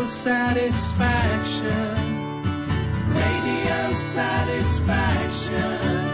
satisfaction, radio satisfaction.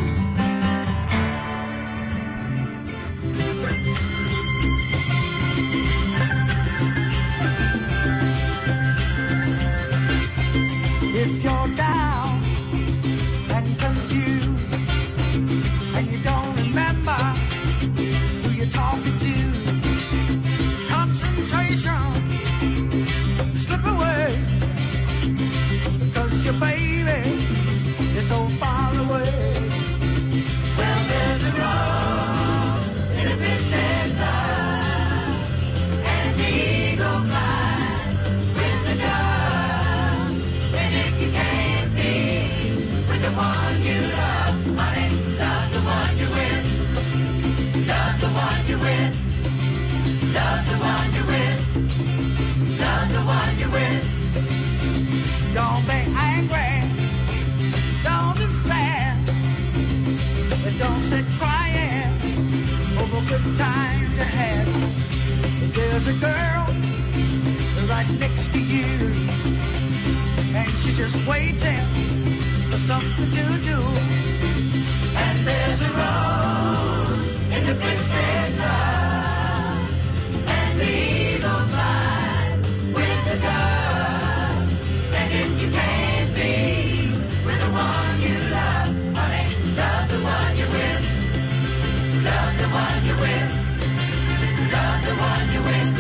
If you're down and confused and you don't remember who you're talking to, concentration slip away, because your baby is so far away. Well, there's a road in a distant line, and the eagle flies with the dove. And if you can't be with the one you love, honey, love the one you're with. Love the one you're with. Love the one you're with. Love the one you're with. Don't be angry. Don't be sad. And don't sit crying over good times you had. There's a girl right next to you, and she's just waiting for something to do. And there's a road in the twisted love, and the eagle flies with the dove. And if you can't be with the one you love, honey, love the one you're with. Love the one you're with. Love the one you're with.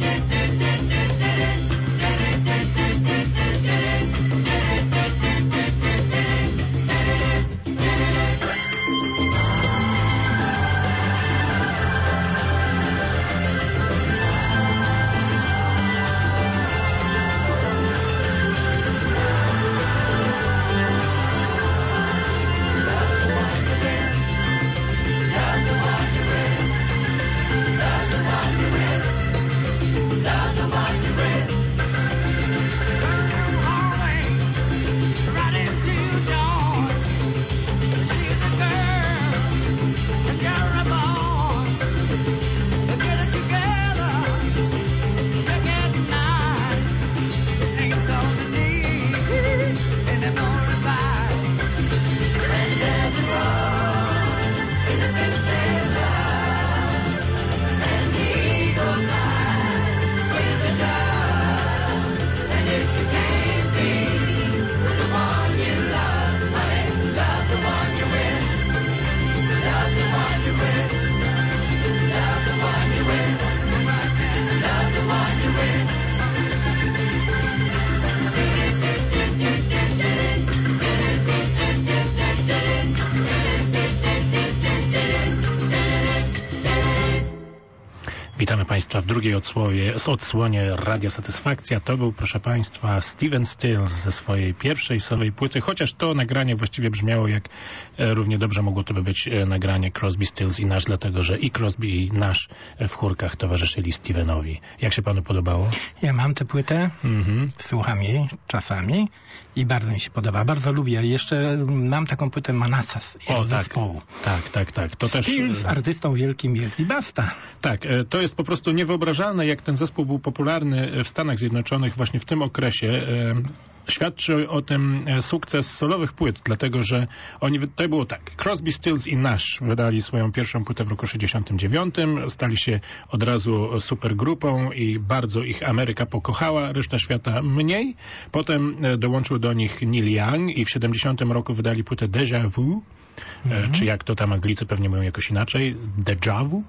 Witamy Państwa w drugiej odsłonie Radia Satysfakcja. To był, proszę Państwa, Stephen Stills ze swojej pierwszej solowej płyty, chociaż to nagranie właściwie brzmiało jak równie dobrze mogło to być nagranie Crosby, Stills i Nash, dlatego że i Crosby i Nash w chórkach towarzyszyli Stephenowi. Jak się Panu podobało? Ja mam tę płytę, słucham jej czasami i bardzo mi się podoba. Bardzo lubię. Jeszcze mam taką płytę Manassas zespołu. Tak. To też Stills artystą wielkim jest i basta. Tak, to jest po prostu niewyobrażalne, jak ten zespół był popularny w Stanach Zjednoczonych właśnie w tym okresie. Świadczy o tym sukces solowych płyt, dlatego że to było tak. Crosby, Stills i Nash wydali swoją pierwszą płytę w roku 69. Stali się od razu supergrupą i bardzo ich Ameryka pokochała, reszta świata mniej. Potem dołączył do nich Neil Young i w 70 roku wydali płytę Déjà Vu, czy jak to tam Anglicy pewnie mówią jakoś inaczej, Déjà Vu.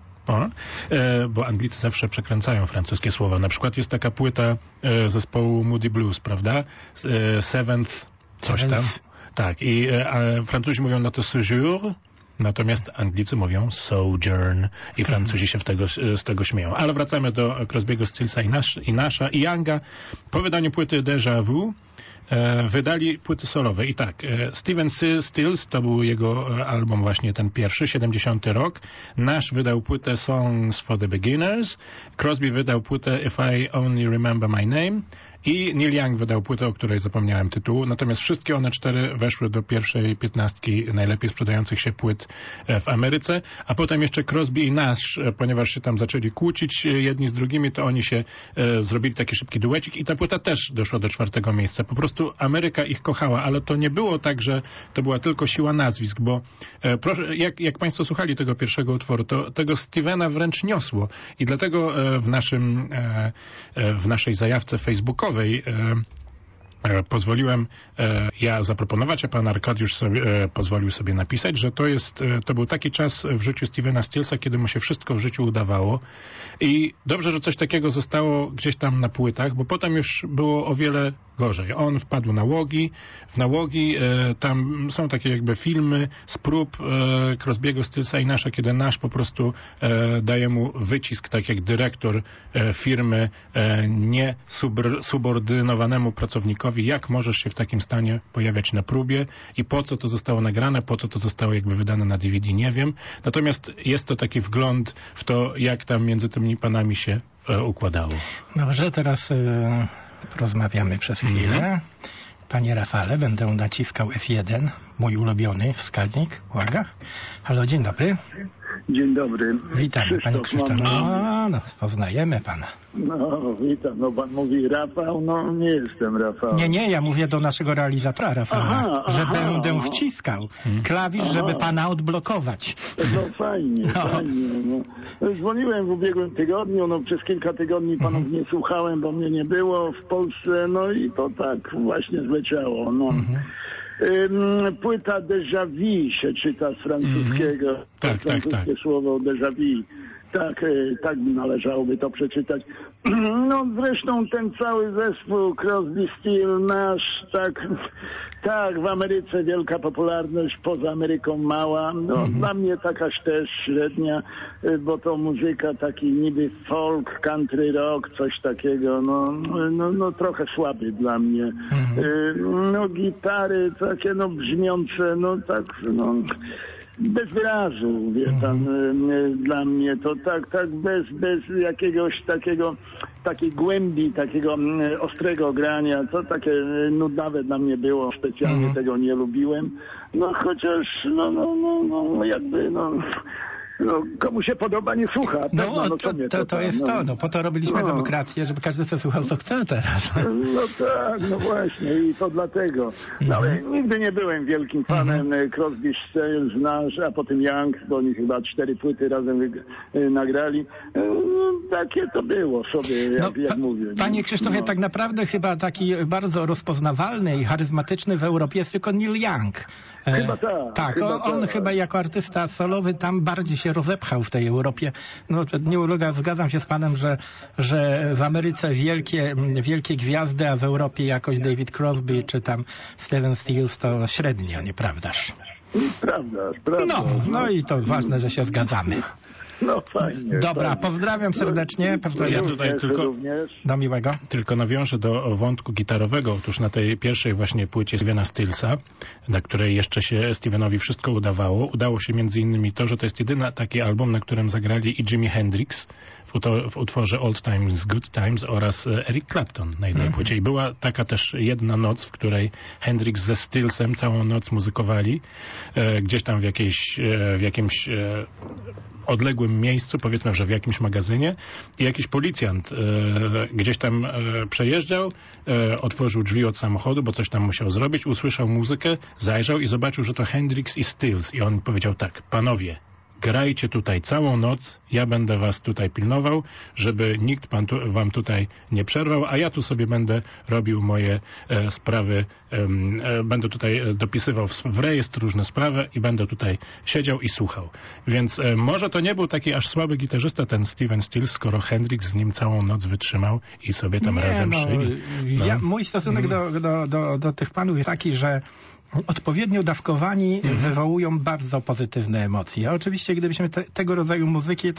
Bo Anglicy zawsze przekręcają francuskie słowa. Na przykład jest taka płyta zespołu Moody Blues, prawda? Seventh, coś tam. Tak, i Francuzi mówią na to séjour, natomiast Anglicy mówią sojourn i Francuzi się z tego śmieją. Ale wracamy do Crosby'ego, Stillsa i Nasha i Younga. Po wydaniu płyty Déjà Vu wydali płyty solowe. I tak, Steven Stills to był jego album właśnie ten pierwszy, 70 rok. Nash wydał płytę Songs for the Beginners. Crosby wydał płytę If I Only Remember My Name. I Neil Young wydał płytę, o której zapomniałem tytułu. Natomiast wszystkie one 4 weszły do pierwszej 15 najlepiej sprzedających się płyt w Ameryce. A potem jeszcze Crosby i Nash, ponieważ się tam zaczęli kłócić jedni z drugimi, to oni się zrobili taki szybki duecik i ta płyta też doszła do 4. miejsca. Po prostu Ameryka ich kochała, ale to nie było tak, że to była tylko siła nazwisk, bo proszę, jak Państwo słuchali tego pierwszego utworu, to tego Stevena wręcz niosło. I dlatego w naszej zajawce facebookowej pozwoliłem ja zaproponować, a pan Arkadiusz pozwolił sobie napisać, że to był taki czas w życiu Stevena Stillsa, kiedy mu się wszystko w życiu udawało i dobrze, że coś takiego zostało gdzieś tam na płytach, bo potem już było o wiele gorzej. On wpadł na łogi, w nałogi, tam są takie jakby filmy z prób Crosby'ego, Stillsa i Nasha, kiedy Nash po prostu daje mu wycisk, tak jak dyrektor firmy nie subordynowanemu pracownikowi, jak możesz się w takim stanie pojawiać na próbie i po co to zostało nagrane, po co to zostało jakby wydane na DVD, nie wiem. Natomiast jest to taki wgląd w to, jak tam między tymi panami się układało. Dobrze, teraz porozmawiamy przez chwilę. Panie Rafale, będę naciskał F1, mój ulubiony wskaźnik. Uwaga. Halo, dzień dobry. Dzień dobry. Witamy, panie Krzysztof. No, poznajemy pana. No, witam. No, pan mówi Rafał, no nie jestem Rafał. Nie, ja mówię do naszego realizatora Rafała, że będę wciskał klawisz, żeby pana odblokować. No fajnie, fajnie. No. Dzwoniłem w ubiegłym tygodniu, no przez kilka tygodni panów nie słuchałem, bo mnie nie było w Polsce, no i to tak właśnie zleciało, no. Płyta déjà vu się czyta z francuskiego. Tak. Słowo déjà vu. Tak należałoby to przeczytać. No zresztą ten cały zespół Crosby, Still, Nash, tak, w Ameryce wielka popularność, poza Ameryką mała. No dla mnie takaż też średnia, bo to muzyka taki niby folk, country rock, coś takiego, no trochę słaby dla mnie. No gitary takie brzmiące, bez wyrazu, wie pan, dla mnie to tak bez jakiegoś takiej głębi, takiego ostrego grania, to takie nudnawe dla mnie było, specjalnie tego nie lubiłem, no chociaż, komu się podoba, nie słucha. To jest to. Po to robiliśmy demokrację, żeby każdy sobie słuchał, co chce teraz. No tak, no właśnie i to dlatego. No ale nigdy nie byłem wielkim fanem Crosby, Stills, Nash, a potem Young, bo oni chyba 4 płyty razem nagrali. Takie to było sobie, jak mówię. Panie Krzysztofie, tak naprawdę chyba taki bardzo rozpoznawalny i charyzmatyczny w Europie jest tylko Neil Young. Chyba tak. On chyba jako artysta solowy tam bardziej się rozepchał w tej Europie. No nie ulega, zgadzam się z panem, że w Ameryce wielkie gwiazdy, a w Europie jakoś David Crosby czy tam Steven Stills to średnio, nieprawdaż? Prawda. No i to ważne, że się zgadzamy. No fajnie. Dobra, pozdrawiam serdecznie. Ja tutaj do miłego. Tylko nawiążę do wątku gitarowego. Otóż na tej pierwszej właśnie płycie Stevena Stillsa, na której jeszcze się Stevenowi wszystko udawało, udało się między innymi to, że to jest jedyny taki album, na którym zagrali i Jimi Hendrix w utworze Old Times, Good Times oraz Eric Clapton na jednej płycie. I była taka też jedna noc, w której Hendrix ze Stillsem całą noc muzykowali gdzieś tam w jakimś odległym miejscu, powiedzmy, że w jakimś magazynie i jakiś policjant gdzieś tam przejeżdżał, otworzył drzwi od samochodu, bo coś tam musiał zrobić, usłyszał muzykę, zajrzał i zobaczył, że to Hendrix i Stills i on powiedział tak: panowie, grajcie tutaj całą noc, ja będę was tutaj pilnował, żeby nikt wam tutaj nie przerwał, a ja tu sobie będę robił moje sprawy, będę tutaj dopisywał w rejestr różne sprawy i będę tutaj siedział i słuchał. Więc może to nie był taki aż słaby gitarzysta ten Steven Stills, skoro Hendrix z nim całą noc wytrzymał i sobie tam razem szyli. Mój stosunek do tych panów jest taki, że odpowiednio dawkowani wywołują bardzo pozytywne emocje. A oczywiście gdybyśmy tego rodzaju muzyki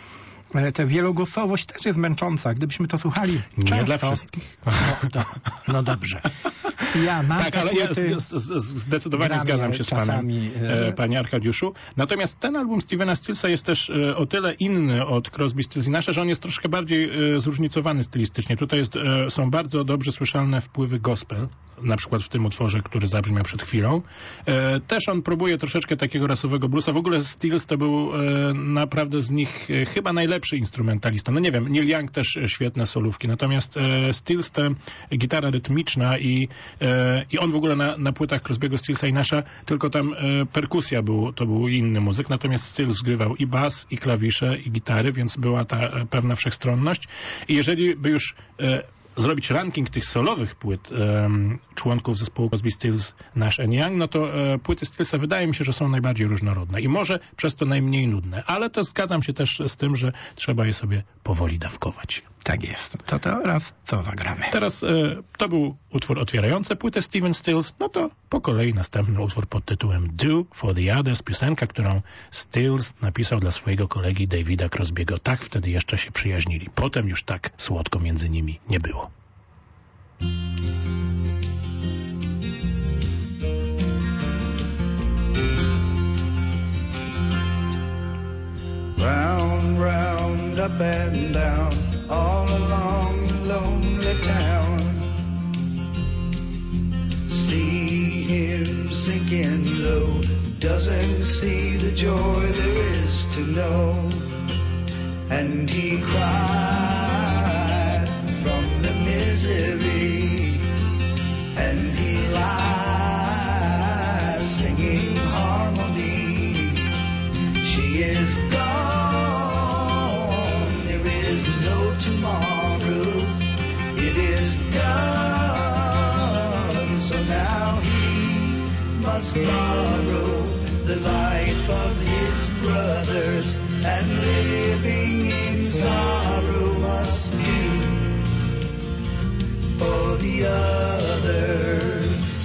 ta wielogłosowość też jest męcząca. Gdybyśmy to słuchali często... Nie dla wszystkich. No dobrze. Ja mam Tak, ale ja zdecydowanie zgadzam się z panem, panie Arkadiuszu. Natomiast ten album Stevena Stillsa jest też o tyle inny od Crosby, Stills i Nasha, że on jest troszkę bardziej zróżnicowany stylistycznie. Tutaj są bardzo dobrze słyszalne wpływy gospel, na przykład w tym utworze, który zabrzmiał przed chwilą. Też on próbuje troszeczkę takiego rasowego bluesa. W ogóle Stills to był naprawdę z nich chyba najlepszy instrumentalista. No nie wiem, Neil Young też świetne solówki, natomiast Stills to gitara rytmiczna i on w ogóle na płytach Crosby'ego, Stillsa i Nasha tylko tam perkusja to był inny muzyk, natomiast Stills zgrywał i bas, i klawisze, i gitary, więc była ta pewna wszechstronność. I jeżeli by już zrobić ranking tych solowych płyt członków zespołu Crosby, Stills, Nash & Young, no to płyty Stillsa wydaje mi się, że są najbardziej różnorodne i może przez to najmniej nudne, ale to zgadzam się też z tym, że trzeba je sobie powoli dawkować. Tak jest. To teraz co zagramy? Teraz to był utwór otwierający płytę Steven Stills, no to po kolei następny utwór pod tytułem Do for the Others, piosenka, którą Stills napisał dla swojego kolegi Davida Crosby'ego. Tak wtedy jeszcze się przyjaźnili. Potem już tak słodko między nimi nie było. Round, round, up and down, all along lonely town. See him sinking low, doesn't see the joy there is to know. And he cries from the misery, and he lies singing harmony. She is gone, there is no tomorrow, it is done. So now he must borrow the life of his brothers, and living in sorrow must do for the others.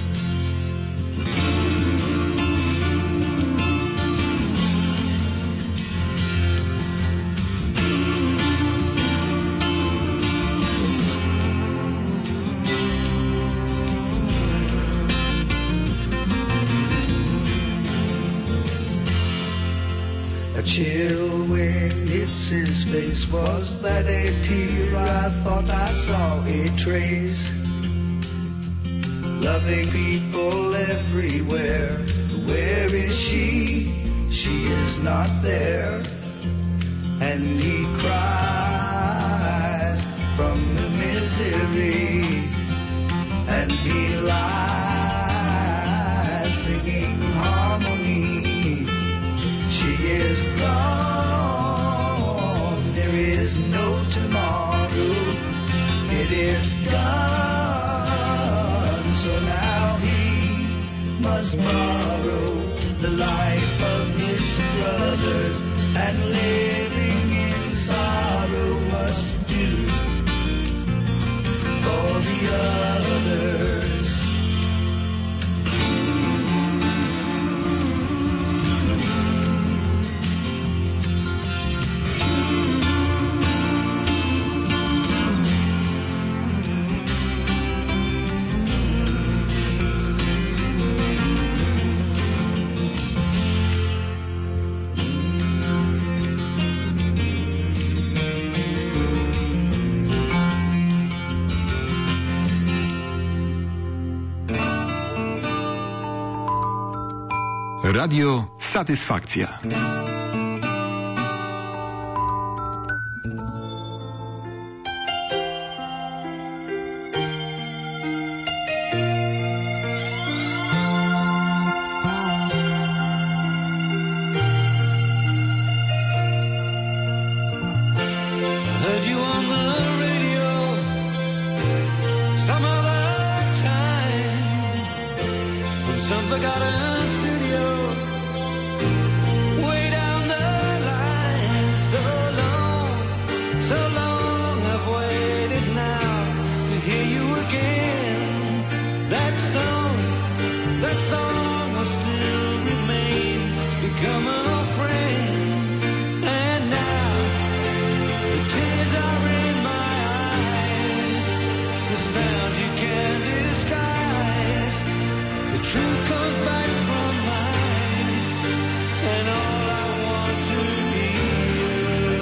A chill wind hits his face. Was that a tear? I thought I saw a trace. Loving people everywhere. Where is she? She is not there. And he cries from the misery, and he lies singing harmony. She is gone, there is no tomorrow, it is done. So now he must borrow the life of his brothers, and living in sorrow must do for the others. Radio Satysfakcja. Some forgotten studio way down there. Truth comes back from lies, and all I want to hear.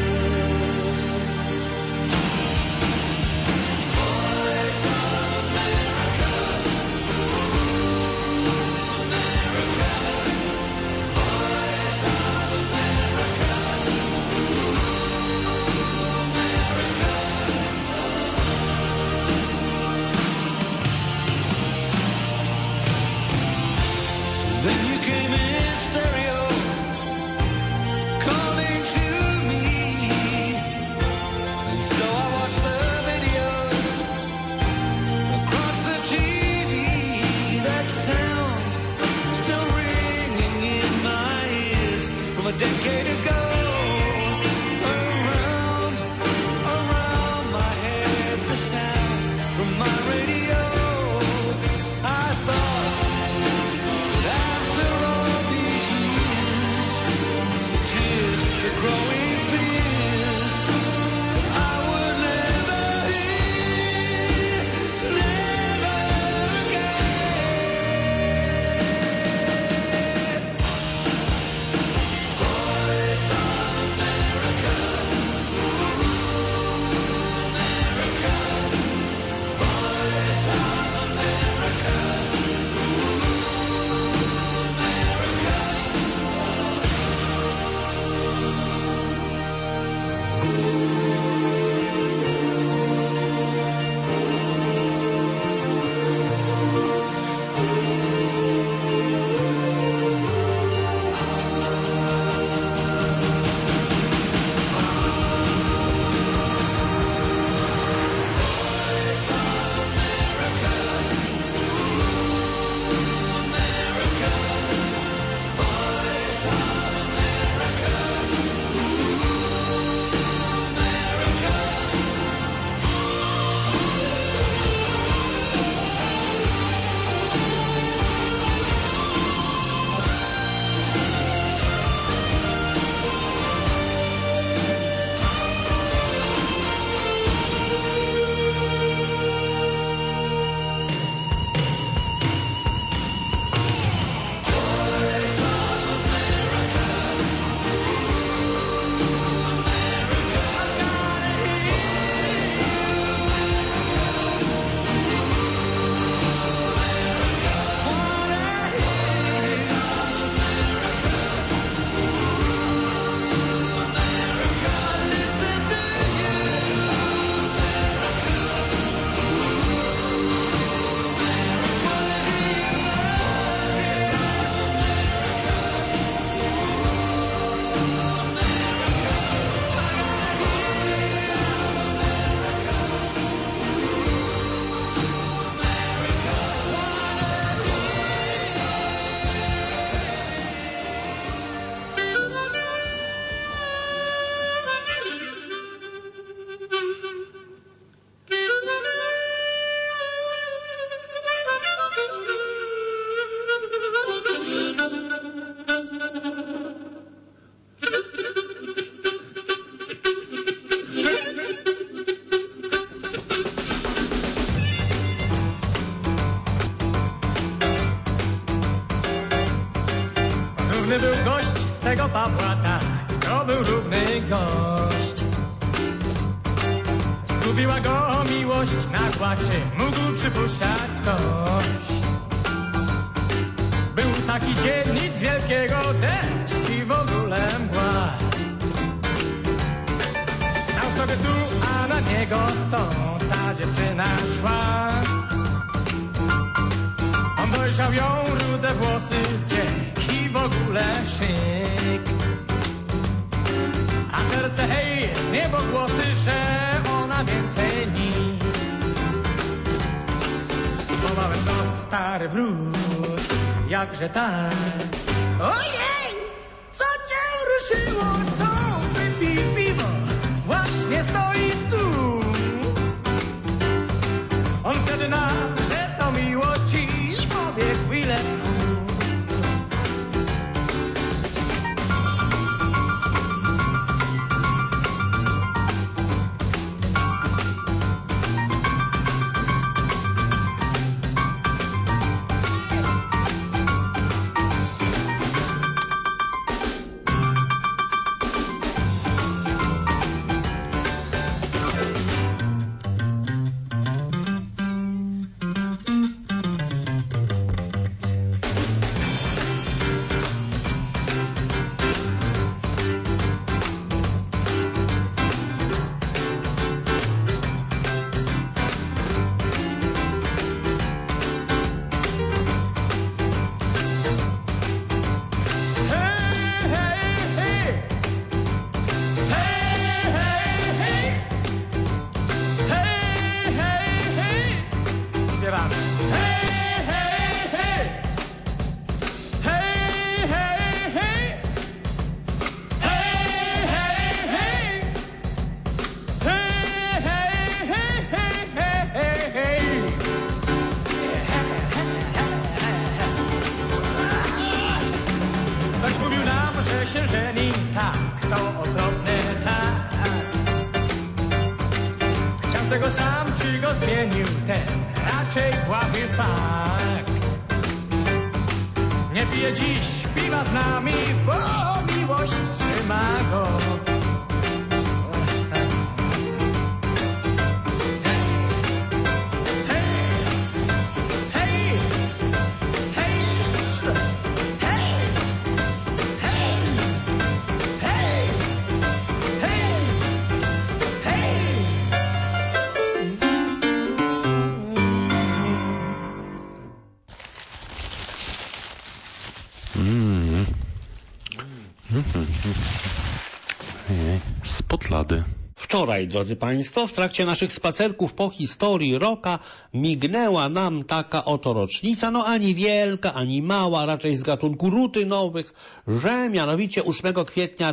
Voice of America, ooh, America. Voice of America, ooh, America. Then you came in stereo, calling to me, and so I watched the videos across the TV. That sound still ringing in my ears from a decade ago. Around my head, the sound from my radio. I thought, after all these years, the tears, the growing fears, I would never hear, never again. Voice of America, ooh, America. Voice of America, równy był gość z tego Pawła, tak, to był równy gość. Zgubiła go miłość nagła, czy mógł przypuszczać ktoś? Był taki dzień, nic wielkiego, deszcz i w ogóle mgła. Stał sobie tu, a na niego stąd ta dziewczyna szła. On dojrzał ją, rude włosy, dzięki w ogóle szyk. A serce hej, niebo głosy, że ona więcej nikt. Wołałem to stary wróć, jakże tak. Ojej, co cię ruszyło, co wypij piwo, właśnie stoi tu. On wtedy nam, że to miłość i pobiegł chwilę tchu. się żeni, tak, to okropne, tak. Chciał tego sam, czy go zmienił, ten raczej błahy fakt. Nie pije dziś piwa z nami, bo miłość trzyma go. Spod lady. Wczoraj, drodzy Państwo, w trakcie naszych spacerków po historii rocka mignęła nam taka oto rocznica, no ani wielka, ani mała, raczej z gatunku rutynowych, że mianowicie 8 kwietnia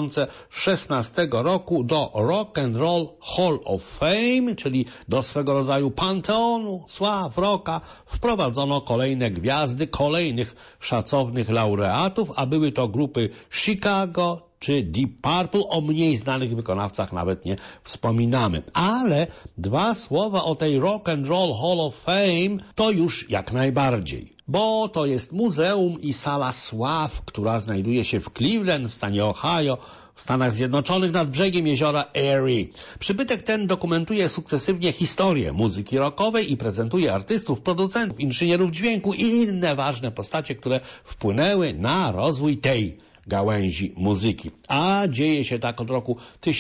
2016 roku do Rock and Roll Hall of Fame, czyli do swego rodzaju panteonu sław rocka, wprowadzono kolejne gwiazdy, kolejnych szacownych laureatów, a były to grupy Chicago czy Deep Purple. O mniej znanych wykonawcach nawet nie wspominamy. Ale dwa słowa o tej Rock and Roll Hall of Fame to już jak najbardziej. Bo to jest muzeum i sala sław, która znajduje się w Cleveland w stanie Ohio, w Stanach Zjednoczonych nad brzegiem jeziora Erie. Przybytek ten dokumentuje sukcesywnie historię muzyki rockowej i prezentuje artystów, producentów, inżynierów dźwięku i inne ważne postacie, które wpłynęły na rozwój tej gałęzi muzyki. A dzieje się tak od roku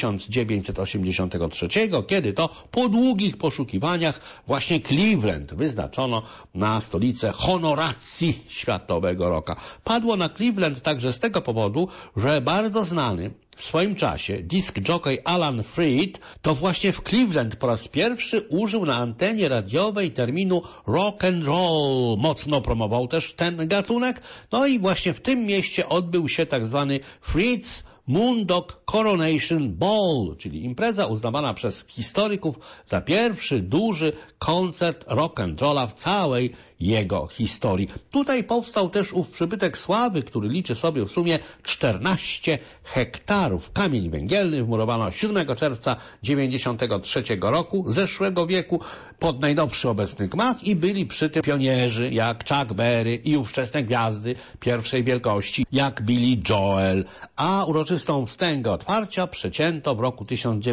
1983, kiedy to po długich poszukiwaniach właśnie Cleveland wyznaczono na stolicę honoracji światowego rocka. Padło na Cleveland także z tego powodu, że bardzo znany w swoim czasie disc jockey Alan Freed to właśnie w Cleveland po raz pierwszy użył na antenie radiowej terminu rock and roll. Mocno promował też ten gatunek. No i właśnie w tym mieście odbył się tak zwany Freed's Moondog Coronation Ball, czyli impreza uznawana przez historyków za pierwszy duży koncert rock'n'rolla w całej jego historii. Tutaj powstał też ów przybytek sławy, który liczy sobie w sumie 14 hektarów. Kamień węgielny wmurowano 7 czerwca 93 roku zeszłego wieku pod najnowszy obecny gmach i byli przy tym pionierzy jak Chuck Berry i ówczesne gwiazdy pierwszej wielkości jak Billy Joel, a uroczystą wstęgę otwarcia przecięto w roku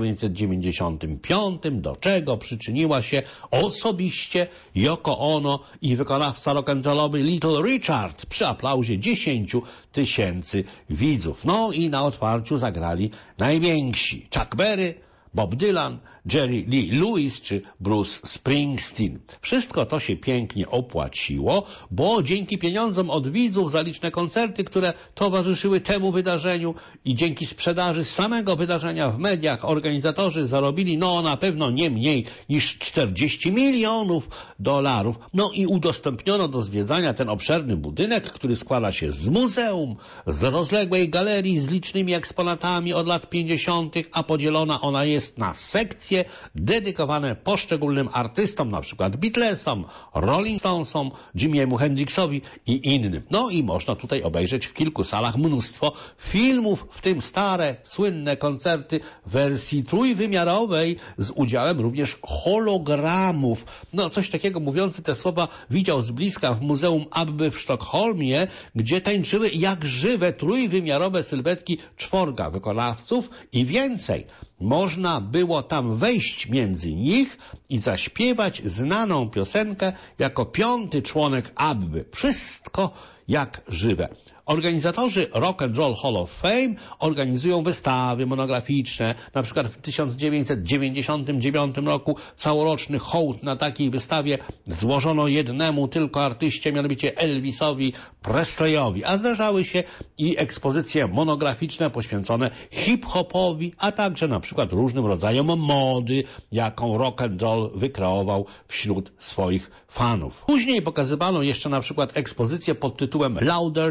1995, do czego przyczyniła się osobiście Yoko Ono i wykonawca rock'n'rollowy Little Richard przy aplauzie 10 000 widzów. No i na otwarciu zagrali najwięksi: Chuck Berry, Bob Dylan, Jerry Lee Lewis czy Bruce Springsteen. Wszystko to się pięknie opłaciło, bo dzięki pieniądzom od widzów za liczne koncerty, które towarzyszyły temu wydarzeniu i dzięki sprzedaży samego wydarzenia w mediach organizatorzy zarobili na pewno nie mniej niż $40 milionów. No i udostępniono do zwiedzania ten obszerny budynek, który składa się z muzeum, z rozległej galerii z licznymi eksponatami od lat 50., a podzielona ona jest na sekcje dedykowane poszczególnym artystom, na przykład Beatlesom, Rolling Stonesom, Jimiemu Hendrixowi i innym. No i można tutaj obejrzeć w kilku salach mnóstwo filmów, w tym stare, słynne koncerty w wersji trójwymiarowej z udziałem również hologramów. No coś takiego, mówiący te słowa, widział z bliska w Muzeum Abby w Sztokholmie, gdzie tańczyły jak żywe trójwymiarowe sylwetki czworga wykonawców i więcej. Można było tam wejść między nich i zaśpiewać znaną piosenkę jako 5. członek Abby. Wszystko jak żywe. Organizatorzy Rock and Roll Hall of Fame organizują wystawy monograficzne. Na przykład w 1999 roku całoroczny hołd na takiej wystawie złożono jednemu tylko artyście, mianowicie Elvisowi Presleyowi. A zdarzały się i ekspozycje monograficzne poświęcone hip-hopowi, a także na przykład różnym rodzajom mody, jaką rock and roll wykreował wśród swoich fanów. Później pokazywano jeszcze na przykład ekspozycję pod tytułem Louder Than Words,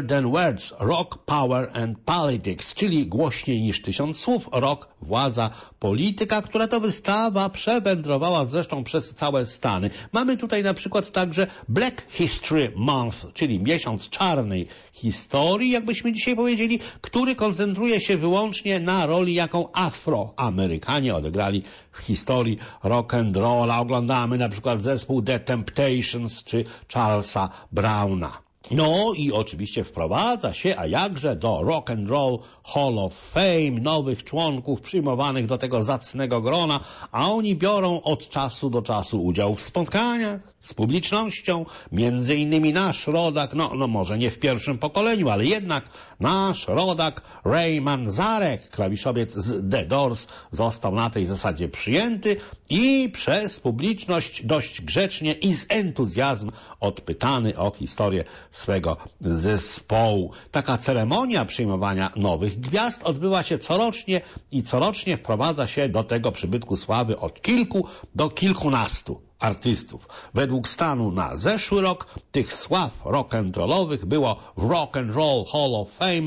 Words, Rock, Power and Politics, czyli głośniej niż 1000 słów, rock, władza, polityka, która to wystawa przewędrowała zresztą przez całe Stany. Mamy tutaj na przykład także Black History Month, czyli miesiąc czarnej historii, jakbyśmy dzisiaj powiedzieli, który koncentruje się wyłącznie na roli, jaką Afroamerykanie odegrali w historii rock and rolla. Oglądamy na przykład zespół The Temptations czy Charlesa Browna. No i oczywiście wprowadza się, a jakże, do Rock and Roll Hall of Fame nowych członków przyjmowanych do tego zacnego grona, a oni biorą od czasu do czasu udział w spotkaniach z publicznością, między innymi nasz rodak, no może nie w pierwszym pokoleniu, ale jednak nasz rodak Ray Manzarek, klawiszowiec z The Doors, został na tej zasadzie przyjęty i przez publiczność dość grzecznie i z entuzjazmem odpytany o historię swego zespołu. Taka ceremonia przyjmowania nowych gwiazd odbywa się corocznie i corocznie wprowadza się do tego przybytku sławy od kilku do kilkunastu artystów. Według stanu na zeszły rok tych sław rock'n'rollowych było w Rock and Roll Hall of Fame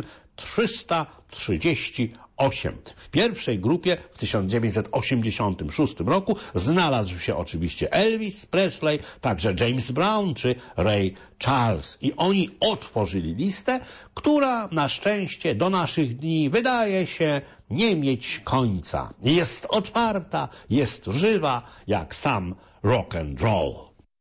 338. W pierwszej grupie w 1986 roku znalazł się oczywiście Elvis Presley, także James Brown czy Ray Charles. I oni otworzyli listę, która na szczęście do naszych dni wydaje się nie mieć końca. Jest otwarta, jest żywa, jak sam rock and roll.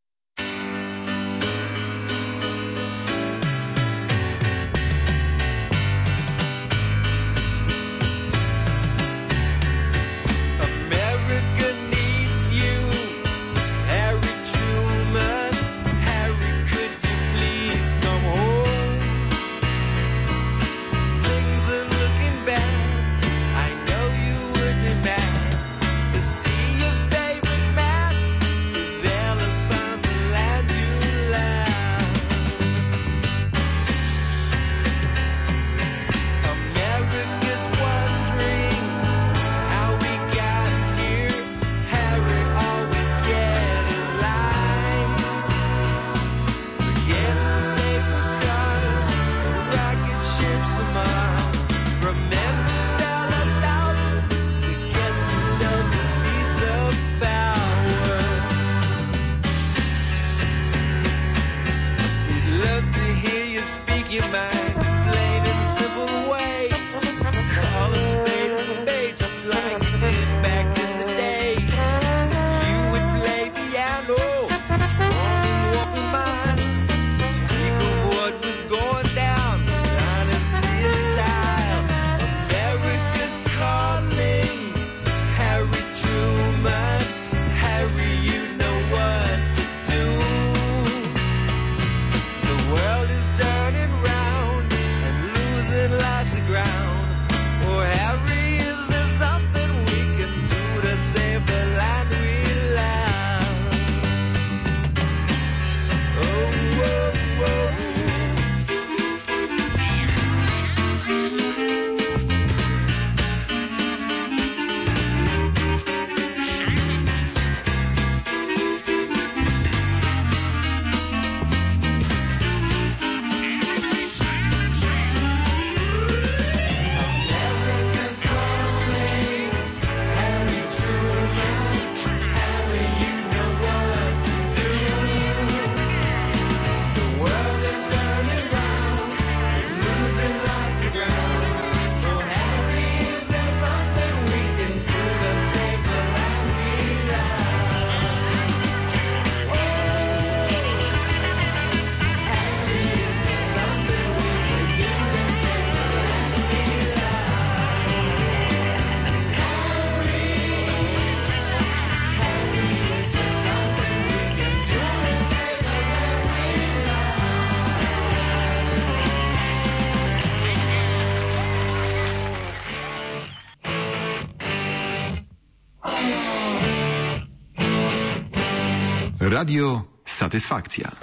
Radio Satysfakcja.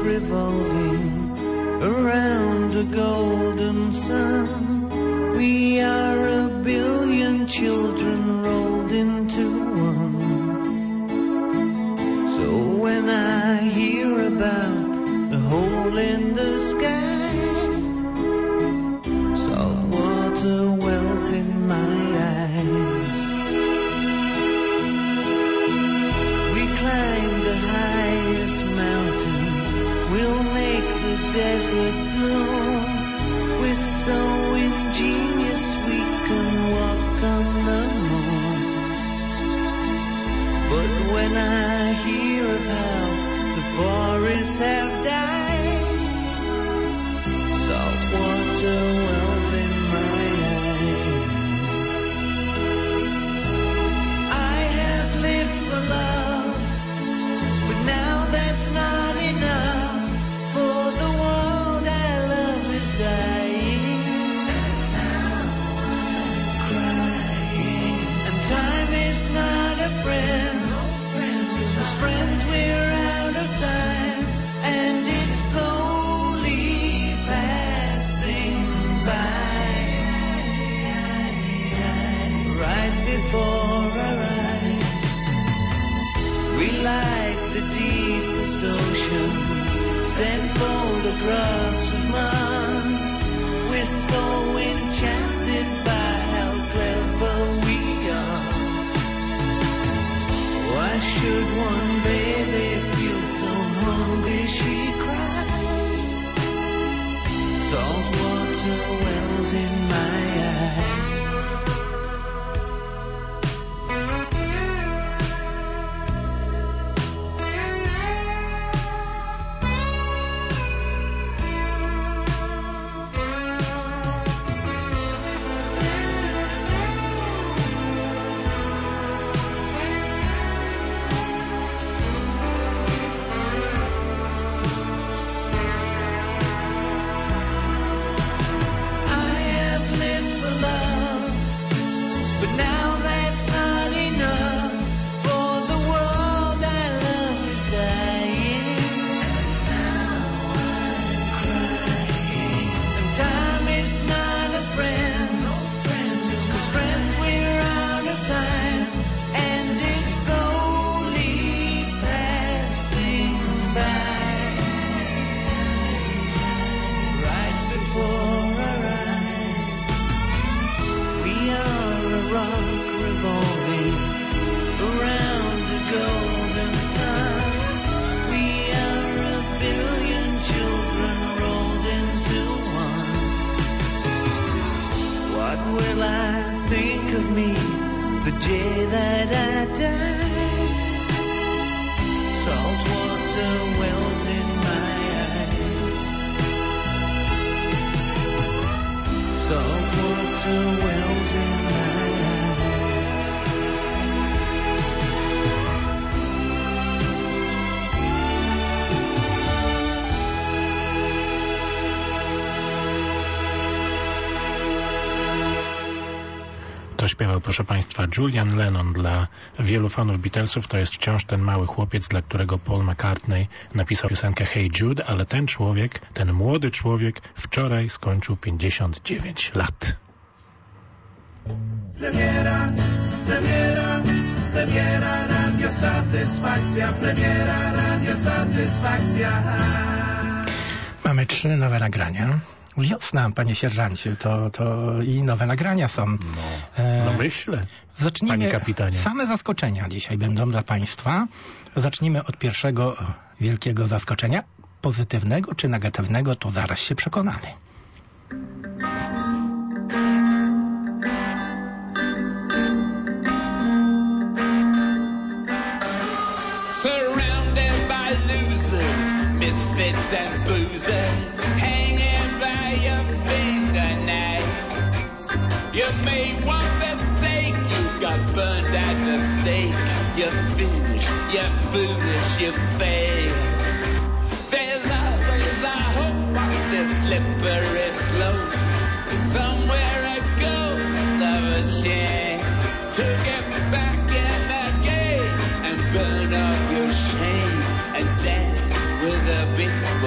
revolving around a golden sun. We are a billion children rolled into one. So when I hear about the hole in the sky, saltwater wells in my eyes. We climb the highest mountain, we'll make the desert bloom. We're so ingenious we can walk on the moon. But when I hear of how the forests have died, saltwater wells in my eyes. I have lived for love, but now that's not enough. For the world I love is dying, and now I'm crying. And time is not a friend, as friends we're out of time, and it's slowly passing by, right before our eyes. We like the deepest oceans, send photographs of Mars. We're so enchanted by how clever we are. Why should one baby feel so hungry she cried? Saltwater wells in my eyes. To śpiewał, proszę Państwa, Julian Lennon. Dla wielu fanów Beatlesów to jest wciąż ten mały chłopiec, dla którego Paul McCartney napisał piosenkę Hey Jude, ale ten człowiek, ten młody człowiek wczoraj skończył 59 lat. Premiera, premiera, premiera, Radio Satysfakcja, premiera, Radio Satysfakcja. Mamy 3 nowe nagrania. Wiosna, panie sierżancie, to i nowe nagrania są. No myślę, zacznijmy, panie kapitanie. Same zaskoczenia dzisiaj będą dla państwa. Zacznijmy od pierwszego wielkiego zaskoczenia. Pozytywnego czy negatywnego, to zaraz się przekonamy. Surrounded by losers, misfits and boozers, hanging by your fingernails. You made one mistake, you got burned at the stake. You're finished, you're foolish, you fail. There's always a hope on this slippery slope. Somewhere a ghost of a chance to get back in the game and burn up your shame and dance with a big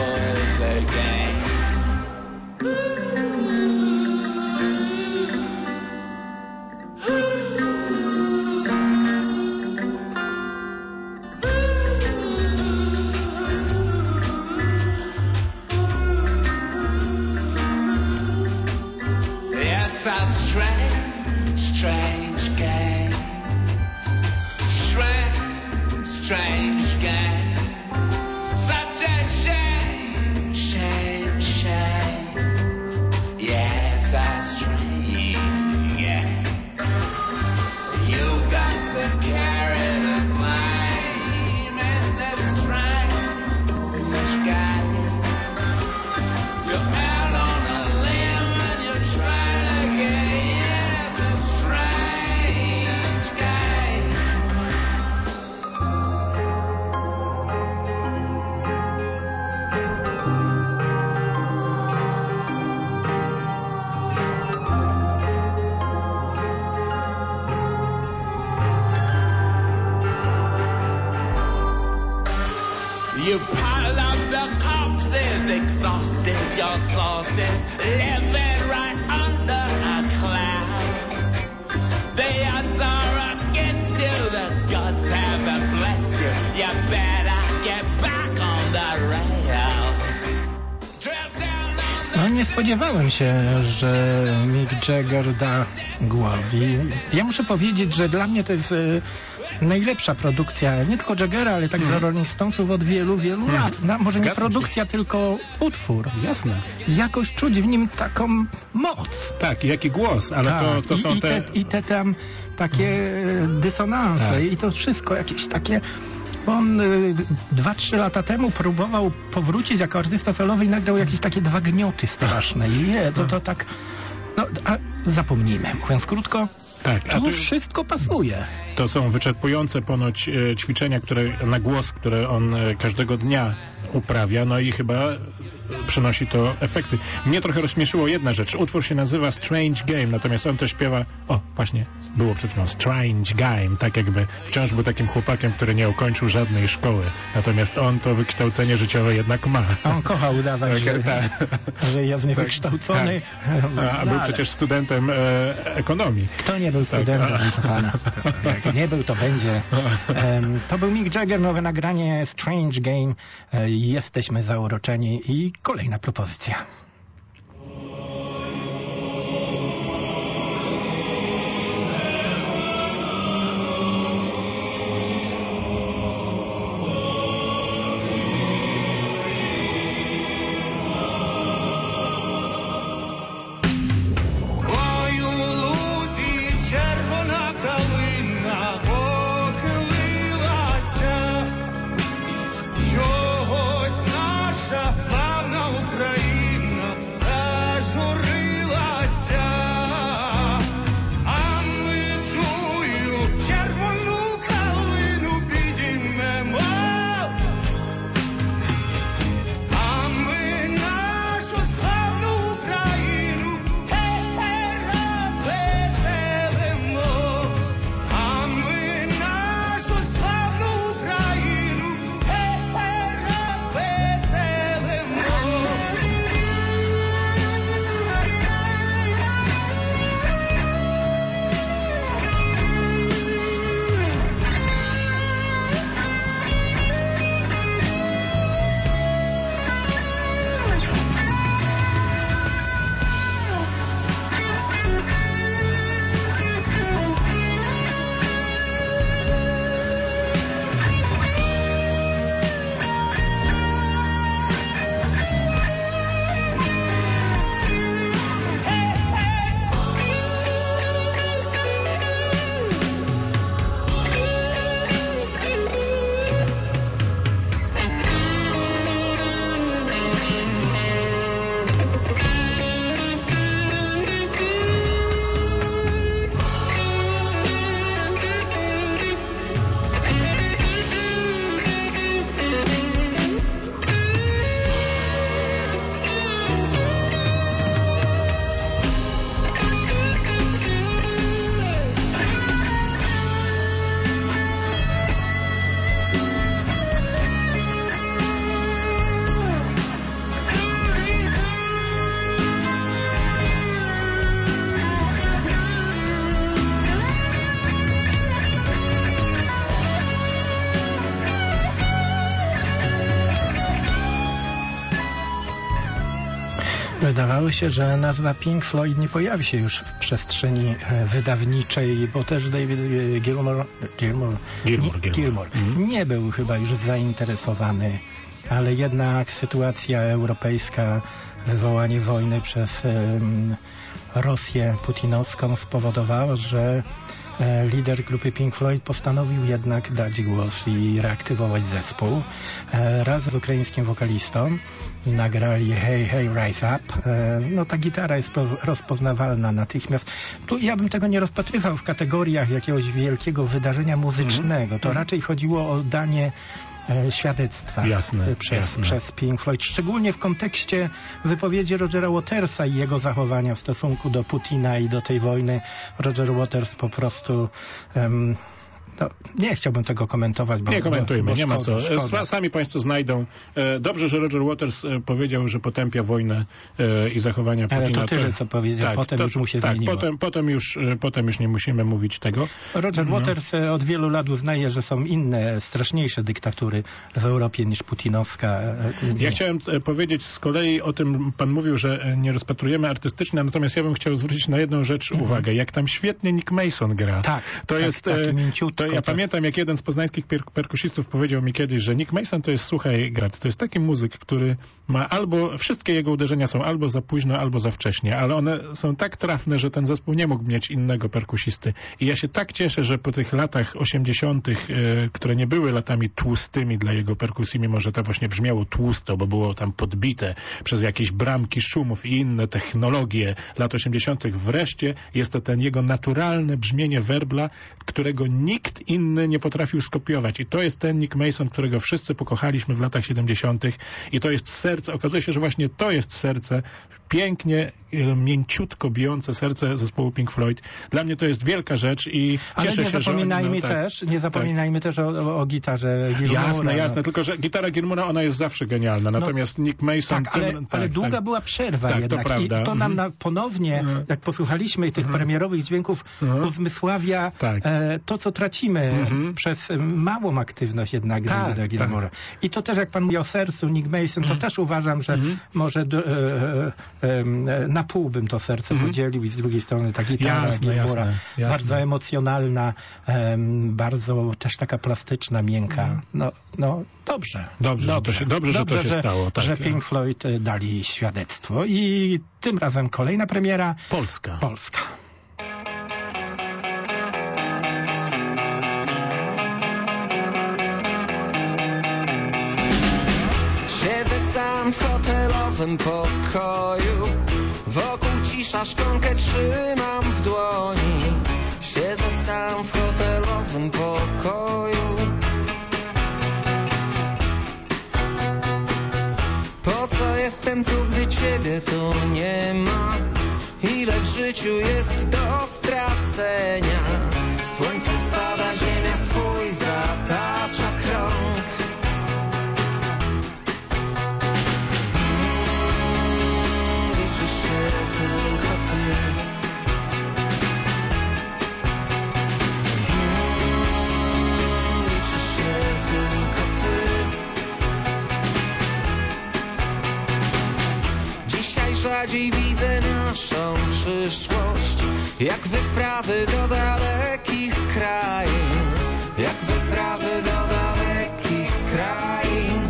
You pile up the corpses, exhausted your sources, living right under a cloud. The odds are against you, the gods haven't blessed you. You better get back on the rails. Drill down on the... No nie spodziewałem się, że Mick Jagger da głos. I ja muszę powiedzieć, że dla mnie to jest najlepsza produkcja nie tylko Jaggera, ale także Rolling Stonesów od wielu, wielu lat. No, może nie produkcja, tylko utwór. Jasne. Jakoś czuć w nim taką moc. Tak, i jaki głos, ale Tak, to są te... I te tam takie dysonanse Tak. i to wszystko jakieś takie... Bo on 2-3 lata temu próbował powrócić jako artysta solowy i nagrał jakieś takie 2 gnioty straszne. I to tak... No, a zapomnijmy. Mówiąc krótko, Tak, a tu to, wszystko pasuje. to są wyczerpujące ponoć ćwiczenia, na głos, które on każdego dnia uprawia, no i chyba przynosi to efekty. Mnie trochę rozśmieszyło jedna rzecz. Utwór się nazywa Strange Game, natomiast on to śpiewa, o właśnie, było przed chwilą Strange Game, tak jakby wciąż był takim chłopakiem, który nie ukończył żadnej szkoły. Natomiast on to wykształcenie życiowe jednak ma. On kocha udawać, że jest niewykształcony. A był przecież studentem ekonomii. Kto nie był studentem, proszę pana? Jak nie był, to będzie. To był Mick Jagger, nowe nagranie Strange Game. Jesteśmy zauroczeni i kolejna propozycja. Wydawało się, że nazwa Pink Floyd nie pojawi się już w przestrzeni wydawniczej, bo też David Gilmour nie był chyba już zainteresowany, ale jednak sytuacja europejska, wywołanie wojny przez Rosję putinowską spowodowało, że lider grupy Pink Floyd postanowił jednak dać głos i reaktywować zespół. Razem z ukraińskim wokalistą nagrali Hey Hey Rise Up. No ta gitara jest rozpoznawalna natychmiast. Tu ja bym tego nie rozpatrywał w kategoriach jakiegoś wielkiego wydarzenia muzycznego. To raczej chodziło o danie świadectwa przez Pink Floyd, szczególnie w kontekście wypowiedzi Rogera Watersa i jego zachowania w stosunku do Putina i do tej wojny. Roger Waters po prostu No, nie chciałbym tego komentować, bo... Nie komentujmy, bo nie ma co. szkoda. Sami państwo znajdą. Dobrze, że Roger Waters powiedział, że potępia wojnę i zachowania Putina. Ale to tyle, co powiedział. Potem już mu się zmieniło. Potem już nie musimy mówić tego. Roger Waters od wielu lat uznaje, że są inne, straszniejsze dyktatury w Europie niż putinowska. Ja chciałem powiedzieć z kolei o tym, pan mówił, że nie rozpatrujemy artystycznie, natomiast ja bym chciał zwrócić na jedną rzecz uwagę. Jak tam świetnie Nick Mason gra. Ja pamiętam, jak jeden z poznańskich perkusistów powiedział mi kiedyś, że Nick Mason to jest, słuchaj, Grat, to jest taki muzyk, który ma albo, wszystkie jego uderzenia są albo za późno, albo za wcześnie, ale one są tak trafne, że ten zespół nie mógł mieć innego perkusisty. I ja się tak cieszę, że po tych latach 80., które nie były latami tłustymi dla jego perkusji, mimo że to właśnie brzmiało tłusto, bo było tam podbite przez jakieś bramki szumów i inne technologie lat 80., wreszcie jest to ten jego naturalne brzmienie werbla, którego nikt inny nie potrafił skopiować. I to jest ten Nick Mason, którego wszyscy pokochaliśmy w latach 70. I to jest serce, okazuje się, że właśnie to jest serce, pięknie, mięciutko bijące serce zespołu Pink Floyd. Dla mnie to jest wielka rzecz i cieszę się, że... Nie zapominajmy też o gitarze Gilmoura. Jasne, tylko że gitara Gilmoura, ona jest zawsze genialna, natomiast Nick Mason... Ale długa była przerwa jednak. To prawda. I to nam ponownie, jak posłuchaliśmy tych premierowych dźwięków, uzmysławia to, co tracimy przez małą aktywność jednak Davida Gilmoura. I to też, jak pan mówi o sercu Nick Mason, to też uważam, że może na pół bym to serce podzielił i z drugiej strony ta gitara Gilmoura, bardzo emocjonalna, bardzo też taka plastyczna, miękka. Dobrze, że to się stało. Tak. Że Pink Floyd dali świadectwo i tym razem kolejna premiera. Polska. Siedzę sam w hotelowym pokoju, wokół cisza, szklankę trzymam w dłoni. Siedzę sam w hotelowym pokoju. Po co jestem tu, gdy ciebie tu nie ma? Ile w życiu jest do stracenia? Słońce spada, ziemia swój zatacza krąg. Liczy się tylko ty. Liczy się tylko ty. Dzisiaj rzadziej widzę naszą przyszłość, jak wyprawy do dalekich krain, jak wyprawy do dalekich krain.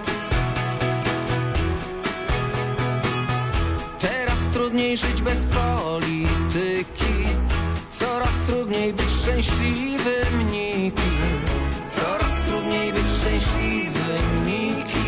Teraz trudniej żyć bez polityki, coraz trudniej być szczęśliwym nikim, coraz trudniej być szczęśliwym nikim.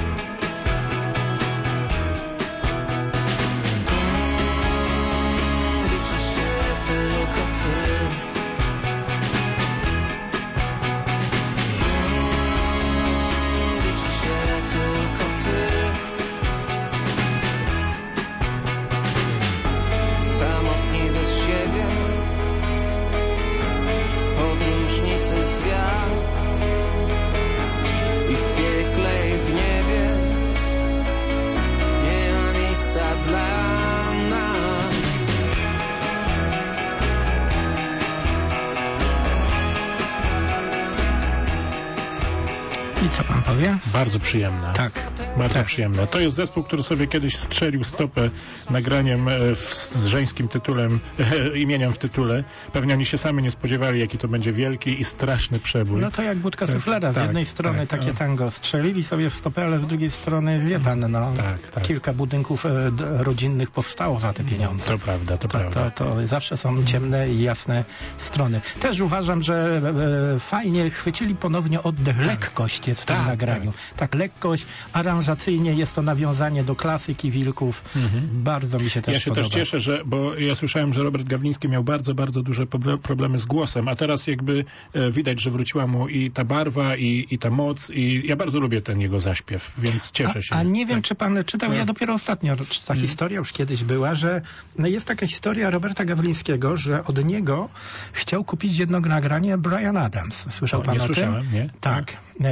I co pan powie? Bardzo przyjemna. Tak. Bardzo przyjemna. To jest zespół, który sobie kiedyś strzelił stopę nagraniem z żeńskim tytułem, imieniem w tytule. Pewnie oni się sami nie spodziewali, jaki to będzie wielki i straszny przebój. No to jak Budka Suflera. Z jednej strony takie tango strzelili sobie w stopę, ale z drugiej strony, wie pan, kilka budynków rodzinnych powstało za te pieniądze. To prawda, to prawda. To zawsze są ciemne i jasne strony. Też uważam, że fajnie chwycili ponownie oddech, lekkość jest w tym nagraniu. nagraniu. Tak, lekkość, aranżacyjnie jest to nawiązanie do klasyki Wilków. Bardzo mi się też podoba. Ja się też cieszę, bo ja słyszałem, że Robert Gawliński miał bardzo, bardzo duże problemy z głosem, a teraz jakby widać, że wróciła mu i ta barwa, i ta moc, i ja bardzo lubię ten jego zaśpiew, więc cieszę się. A nie wiem, czy pan czytał, ja dopiero ostatnio, czy ta historia już kiedyś była, że jest taka historia Roberta Gawlińskiego, że od niego chciał kupić jedno nagranie Bryan Adams. Słyszał pan o tym? Nie słyszałem, nie? Tak.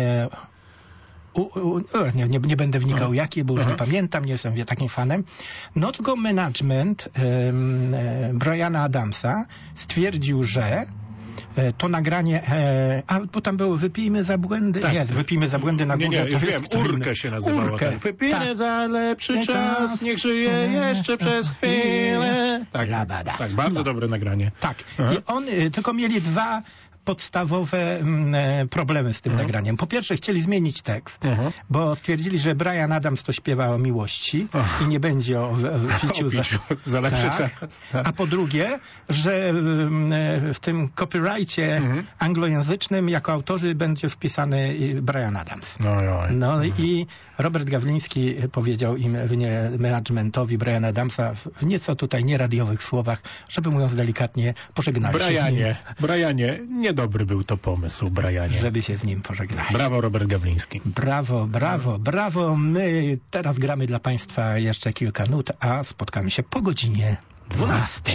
Nie będę wnikał jaki, bo już nie pamiętam, nie jestem takim fanem. No tylko management Bryana Adamsa stwierdził, że to nagranie, bo tam było Wypijmy za błędy, Wypijmy za błędy na górze. Nie, już wiem, Urkę się nazywało. Urkę. Wypijmy za lepszy czas, niech żyje jeszcze przez chwilę. Tak, bardzo dobre nagranie. Tak, i tylko mieli dwa podstawowe problemy z tym nagraniem. Po pierwsze, chcieli zmienić tekst, bo stwierdzili, że Bryan Adams to śpiewa o miłości i nie będzie o piciu za lepszy czas. A po drugie, że w tym copyrightie anglojęzycznym jako autorzy będzie wpisany Bryan Adams. No i Robert Gawliński powiedział im, managementowi Bryana Adamsa w nieco tutaj nieradiowych słowach, żeby mówiąc delikatnie, pożegnali się z nim. Brajanie, niedobry był to pomysł, Brajanie. Żeby się z nim pożegnali. Brawo, Robert Gawliński. Brawo. My teraz gramy dla Państwa jeszcze kilka nut, a spotkamy się po godzinie 12.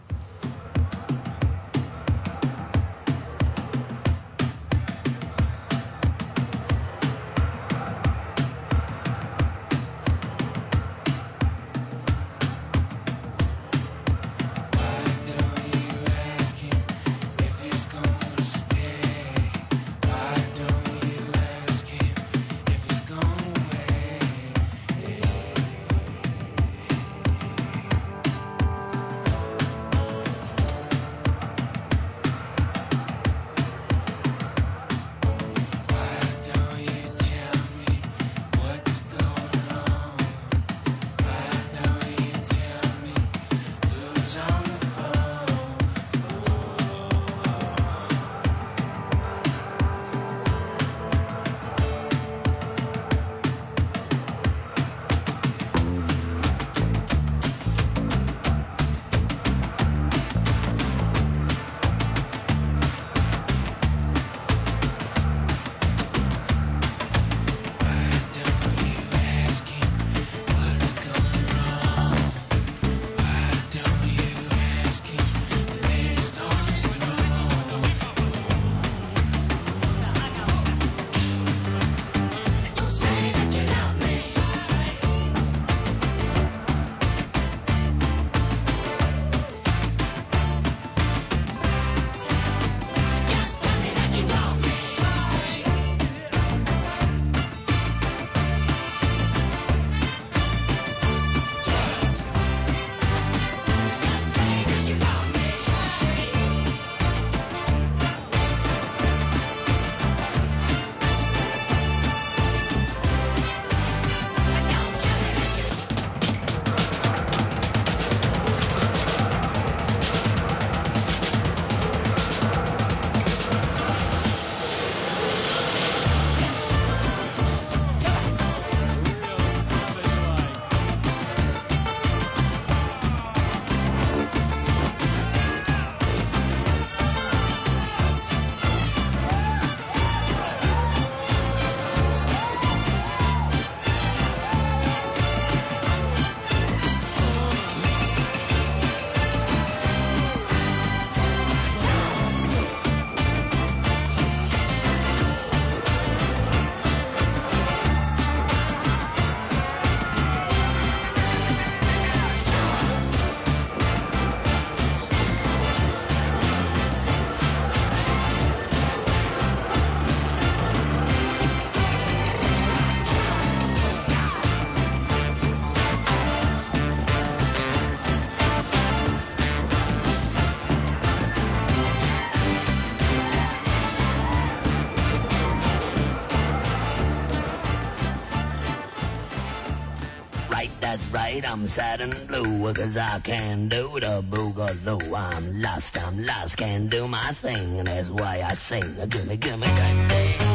That's right, I'm sad and blue, 'cause I can't do the boogaloo. I'm lost, can't do my thing, and that's why I sing. Gimme, gimme, gimme.